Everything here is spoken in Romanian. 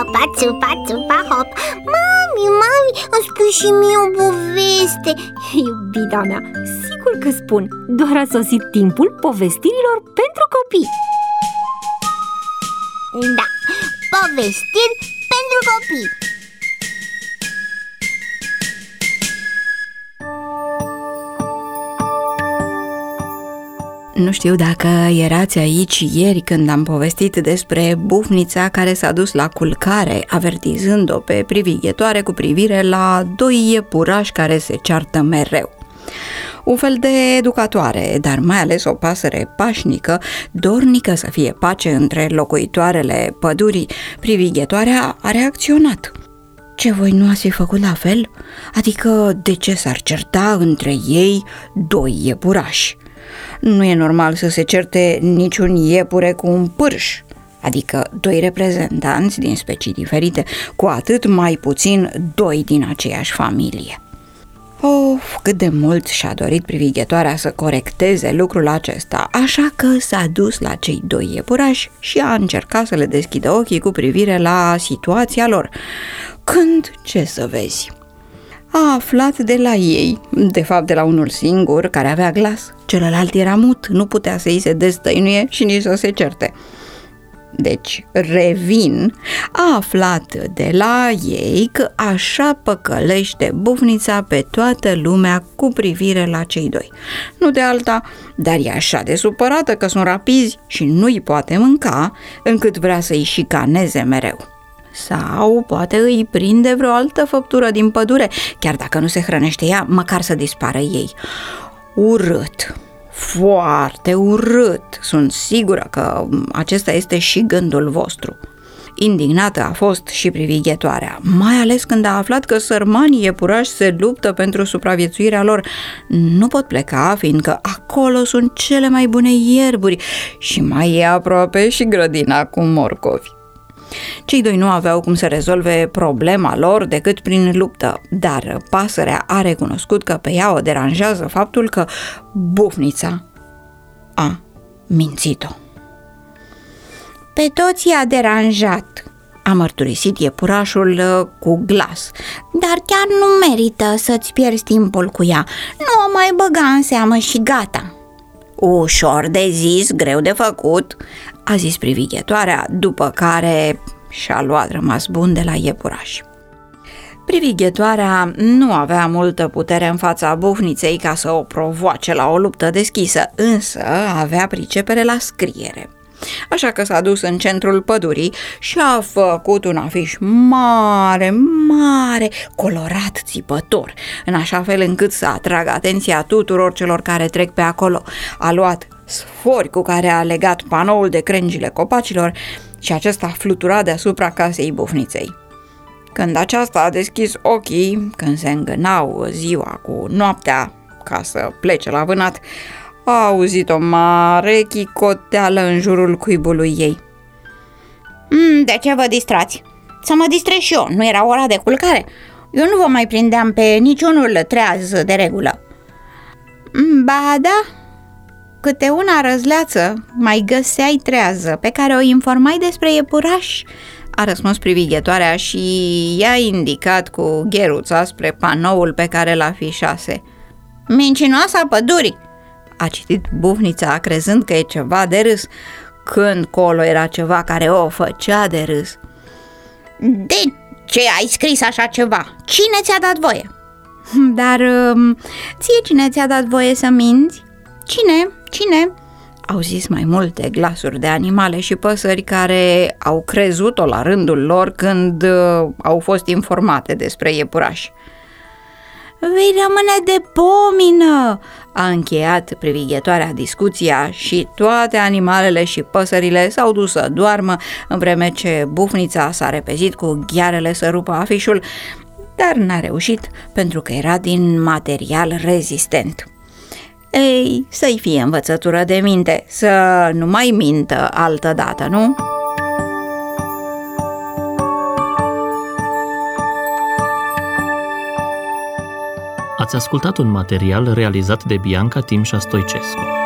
țupa, țupa, țupa, hop. Mami, îmi spui și mie o poveste. Iubita mea, sigur că spun. Doar a sosit timpul povestirilor pentru copii. Da, povestiri pentru copii. Nu știu dacă erați aici ieri când am povestit despre bufnița care s-a dus la culcare, avertizând-o pe privighetoare cu privire la doi iepurași care se ceartă mereu. Un fel de educatoare, dar mai ales o pasăre pașnică, dornică să fie pace între locuitoarele pădurii, privighetoarea a reacționat. Ce, voi nu ați fi făcut la fel? Adică de ce s-ar certa între ei doi iepurași? Nu e normal să se certe niciun iepure cu un pârș, adică doi reprezentanți din specii diferite, cu atât mai puțin doi din aceeași familie. Of, cât de mult și-a dorit privighetoarea să corecteze lucrul acesta, așa că s-a dus la cei doi iepurași și a încercat să le deschidă ochii cu privire la situația lor. Când, ce să vezi, a aflat de la ei, de fapt de la unul singur care avea glas, celălalt era mut, nu putea să îi se destăinuie și nici să se certe. Deci, revin, a aflat de la ei că așa păcălește bufnița pe toată lumea cu privire la cei doi. Nu de alta, dar e așa de supărată că sunt rapizi și nu-i poate mânca, încât vrea să-i șicaneze mereu. Sau poate îi prinde vreo altă făptură din pădure, chiar dacă nu se hrănește ea, măcar să dispară ei. Urât, foarte urât, sunt sigură că acesta este și gândul vostru. Indignată a fost și privighetoarea, mai ales când a aflat că sărmanii iepurași se luptă pentru supraviețuirea lor. Nu pot pleca, fiindcă acolo sunt cele mai bune ierburi și mai e aproape și grădina cu morcovi. Cei doi nu aveau cum să rezolve problema lor decât prin luptă, dar pasărea a recunoscut că pe ea o deranjează faptul că bufnița a mințit-o. Pe toți i-a deranjat, a mărturisit iepurașul cu glas, dar chiar nu merită să-ți pierzi timpul cu ea. Nu o mai băga în seamă și gata. Ușor de zis, greu de făcut, a zis privighetoarea, după care și-a luat rămas bun de la iepuraș. Privighetoarea nu avea multă putere în fața bufniței ca să o provoace la o luptă deschisă, însă avea pricepere la scriere. Așa că s-a dus în centrul pădurii și a făcut un afiș mare, colorat, țipător, în așa fel încât să atragă atenția tuturor celor care trec pe acolo. A luat sfori cu care a legat panoul de crengile copacilor și acesta flutura deasupra casei bufniței. Când aceasta a deschis ochii, când se îngânau ziua cu noaptea ca să plece la vânat, a auzit o mare chicoteală în jurul cuibului ei. De ce vă distrați? Să mă distrez și eu, nu era ora de culcare? Eu nu vă mai prindeam pe niciunul treaz de regulă. Ba da, câte una răzleață mai găseai trează pe care o informai despre iepuraș, a răspuns privighetoarea și i-a indicat cu gheruța spre panoul pe care l-afișase. Mincinoasa pădurii, a citit bufnița, crezând că e ceva de râs, când colo era ceva care o făcea de râs. De ce ai scris așa ceva? Cine ți-a dat voie? Dar ție cine ți-a dat voie să minți? Cine? Au zis mai multe glasuri de animale și păsări care au crezut-o la rândul lor când au fost informate despre iepurași. Vei rămâne de pomină, a încheiat privighetoarea discuția și toate animalele și păsările s-au dus să doarmă, în vreme ce bufnița s-a repezit cu ghearele să rupă afișul, dar n-a reușit pentru că era din material rezistent. Ei, să-i fie învățătură de minte, să nu mai mintă altă dată, nu? Ați ascultat un material realizat de Bianca Timșa Stoicescu.